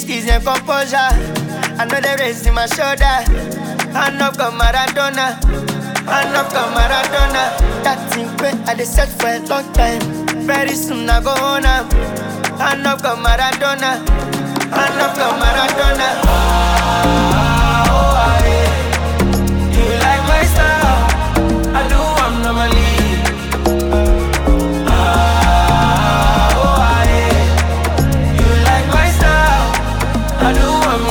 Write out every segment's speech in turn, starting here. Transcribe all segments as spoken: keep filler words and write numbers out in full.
steez and composure. I know the race in my shoulder. Hand up got Maradona. Hand up got Maradona. That thing wait, I dey set for a long time. Very soon I go on up. Hand up got Maradona. Hand up got Maradona. Ah, oh, ah, yeah. You like my style? I do, I'm normally. Ah, oh, ah, yeah. You like my style? I do, I'm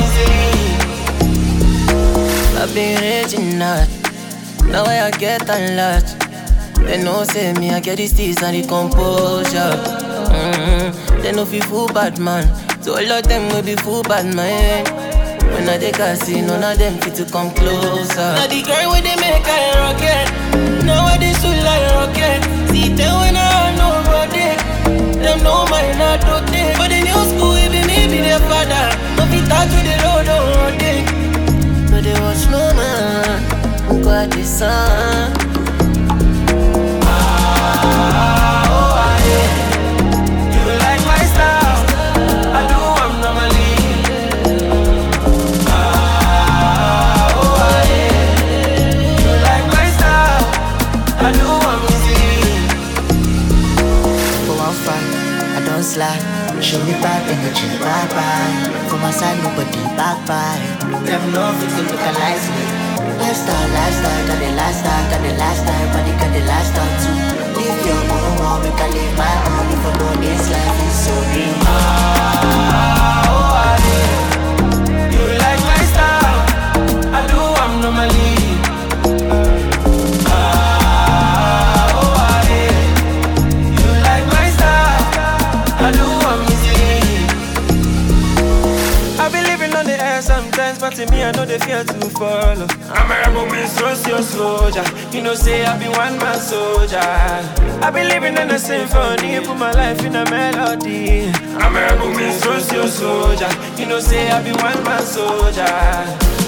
easily. I've been raging hard. Now I get a lot. They know say me I get these steez and the composure. Mm-hmm. They know fi fool bad man. So all of them will be fool bad man. When I take a see, none of them fit to come closer. Now the girl when they make I rocket. Now I they shoot like rocket. See them when I have nobody. Them know my not rotate. But the new school it be me be their father. No fit touch with the road don't rotate. But they watch no man. Got the sun. Ah, oh, ah, yeah. You like my style? I do, I'm normally. Ah, oh, ah, yeah. You like my style? I do, I'm easy. For one fight, I don't slide. Show me bad energy, bye bye. For my side, nobody back by. Them know if you look alike me. Lifestyle, lifestyle, got the lifestyle, got the lifestyle, body got the lifestyle too. Live your own world, we can live my own. If I know this life is so real. Ah, oh, ah, yeah. You like my style? I do, I'm normally. Ah, oh, ah, yeah. You like my style? I do, I'm easy. I be living on the air sometimes, but to me I know they fear to follow. I'm a rebel, me social soldier. You know say I be one man soldier. I be living in a symphony, put my life in a melody. I'm a rebel, me social soldier. You know say I be one man soldier.